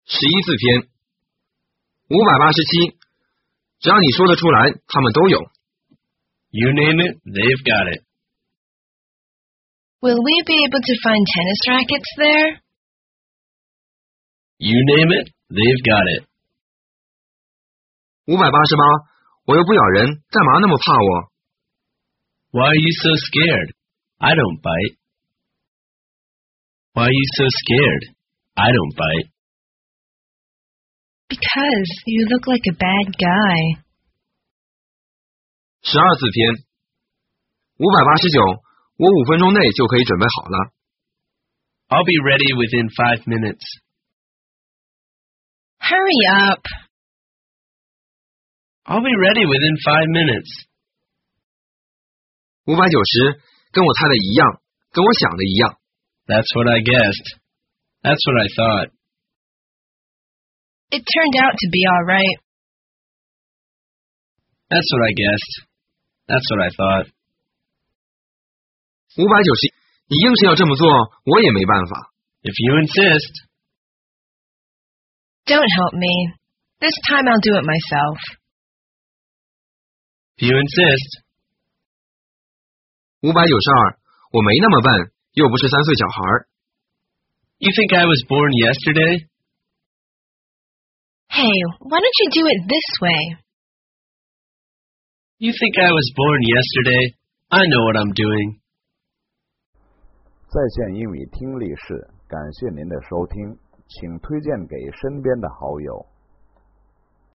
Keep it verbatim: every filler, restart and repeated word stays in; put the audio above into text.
十一字篇。五百八十七，只要你说得出来，他们都有。 You name it, they've got it. Will we be able to find tennis rackets there? You name it, they've got it. 五百八十八，我又不咬人，干嘛那么怕我？ Why are you so scared? I don't bite. Why are you so scared? I don't bite. Because you look like a bad guy. 十二字篇。五百八十九，我五分钟内就可以准备好了。 I'll be ready within five minutes. Hurry up. I'll be ready within five minutes. 五百九十，跟我猜的一样，跟我想的一样。 That's what I guessed. That's what I thought. It turned out to be all right. That's what I guessed. That's what I thought. 五百九十，你硬是要这么做，我也没办法。 If you insist. Don't help me. This time I'll do it myself. If you insist. 五百九十二，我没那么笨，又不是三岁小孩。 You think I was born yesterday? Hey, why don't you do it this way? You think I was born yesterday? I know what I'm doing. 在线英语听力室，感谢您的收听，请推荐给身边的好友。